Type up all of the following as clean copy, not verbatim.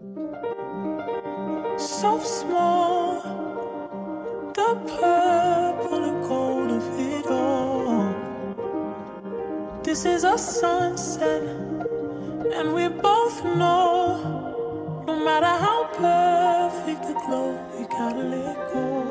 So small, the purple and gold of it all. This is a sunset, and we both know, no matter how perfect the glow, we gotta let go.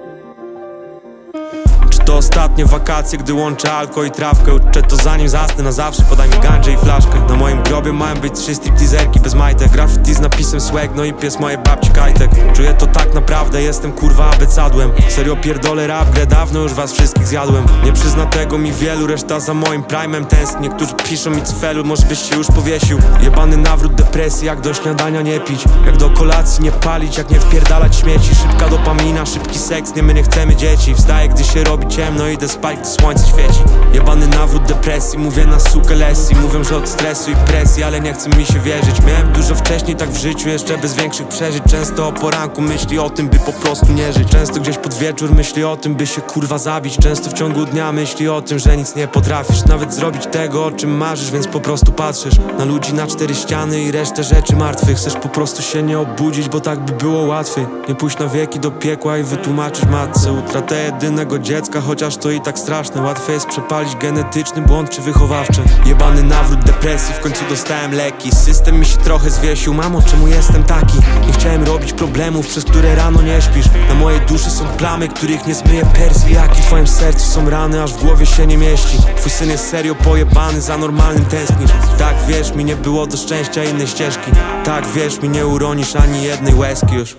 To ostatnie wakacje, gdy łączę alko i trawkę. Uczę to zanim zasnę na zawsze, podaj mi gandzie i flaszkę. Na moim grobie mają być 3 stripteaserki bez majtek. Graffiti z napisem swag, no i pies mojej babci Kajtek. Czuję to tak naprawdę, jestem kurwa abecadłem. Serio pierdolę rap, grę dawno już was wszystkich zjadłem. Nie przyzna tego mi wielu, reszta za moim prime'em tęskni. Niektórzy piszą mi cfelu, może byś się już powiesił. Jebany nawrót depresji, jak do śniadania nie pić, jak do kolacji nie palić, jak nie wpierdalać śmieci. Szybka dopamina, szybki seks, nie, my nie chcemy dzieci. Wstaję, gdy się robi ciemno, idę spać, gdy słońce świeci. Jebany nawrót depresji, mówię na sukę lesji. Mówią, że od stresu i presji, ale nie chce mi się wierzyć. Miałem dużo wcześniej tak w życiu, jeszcze bez większych przeżyć. Często o poranku myśli o tym, by po prostu nie żyć. Często gdzieś pod wieczór myśli o tym, by się kurwa zabić. Często w ciągu dnia myśli o tym, że nic nie potrafisz nawet zrobić tego, o czym marzysz. Więc po prostu patrzysz na ludzi na 4 ściany i resztę rzeczy martwych. Chcesz po prostu się nie obudzić, bo tak by było łatwiej. Nie pójść na wieki do piekła i wytłumaczyć matce utratę jedynego dziecka, chociaż to i tak straszne. Łatwiej jest przepalić genetyczny błąd czy wychowawczy. Jebany nawrót depresji, w końcu dostałem leki. System mi się trochę zwiesił, mamo, czemu jestem taki? Nie chciałem robić problemów, przez które rano nie śpisz. Na mojej duszy są plamy, których nie zmyje persjaki. W twoim sercu są rany, aż w głowie się nie mieści. Twój syn jest serio pojebany, za normalnym tęsknisz. Tak, wierz mi, nie było do szczęścia innej ścieżki. Tak, wierz mi, nie uronisz ani jednej łezki już.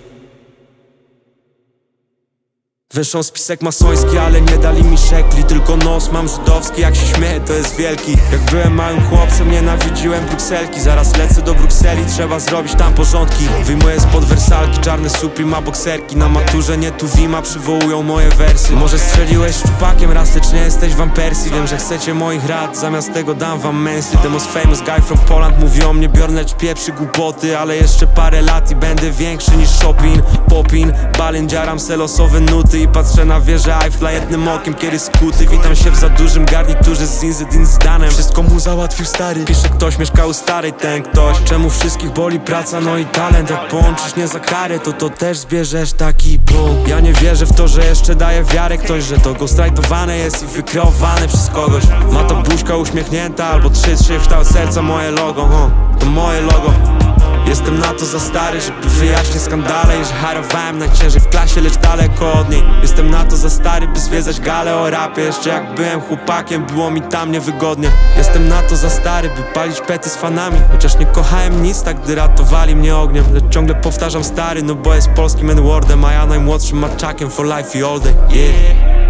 Weszą spisek masoński, ale nie dali mi szekli. Tylko nos mam żydowski, jak się śmieję, to jest wielki. Jak byłem małym chłopcem, nienawidziłem Brukselki. Zaraz lecę do Brukseli, trzeba zrobić tam porządki. Wyjmuję spod wersalki czarne Suprema bokserki. Na maturze nie tu Wima przywołują moje wersy. Może strzeliłeś szczupakiem raz, lecz nie jesteś wam Persji. Wiem, że chcecie moich rad, zamiast tego dam wam męsli. The most famous guy from Poland mówi o mnie Bjorn, lecz pieprzy głupoty. Ale jeszcze parę lat i będę większy niż Chopin. Popin, balin, dziaram se losowe nuty i patrzę na wieżę Eiffla jednym okiem, kiedy skuty. Witam się w za dużym garniturze z Zinedine Zidanem. Wszystko mu załatwił stary, pisze ktoś, mieszka u starej. Ten ktoś, czemu wszystkich boli praca, no i talent. Jak połączysz nie za karę, to też zbierzesz taki punkt. Ja nie wierzę w to, że jeszcze daje wiarę ktoś, że to ghostwritowane jest i wykreowane przez kogoś. Ma to buźka uśmiechnięta, albo 3 w kształt serca moje logo, to moje logo. Jestem na to za stary, żeby wyjaśnić skandale i że harowałem najciężej w klasie, lecz daleko od niej. Jestem na to za stary, by zwiedzać galę o rapie. Jeszcze jak byłem chłopakiem, było mi tam niewygodnie. Jestem na to za stary, by palić pety z fanami. Chociaż nie kochałem nic tak, gdy ratowali mnie ogniem. Lecz ciągle powtarzam stary, no bo jest polskim N-wordem, a ja najmłodszym maczakiem for life i all day, yeah.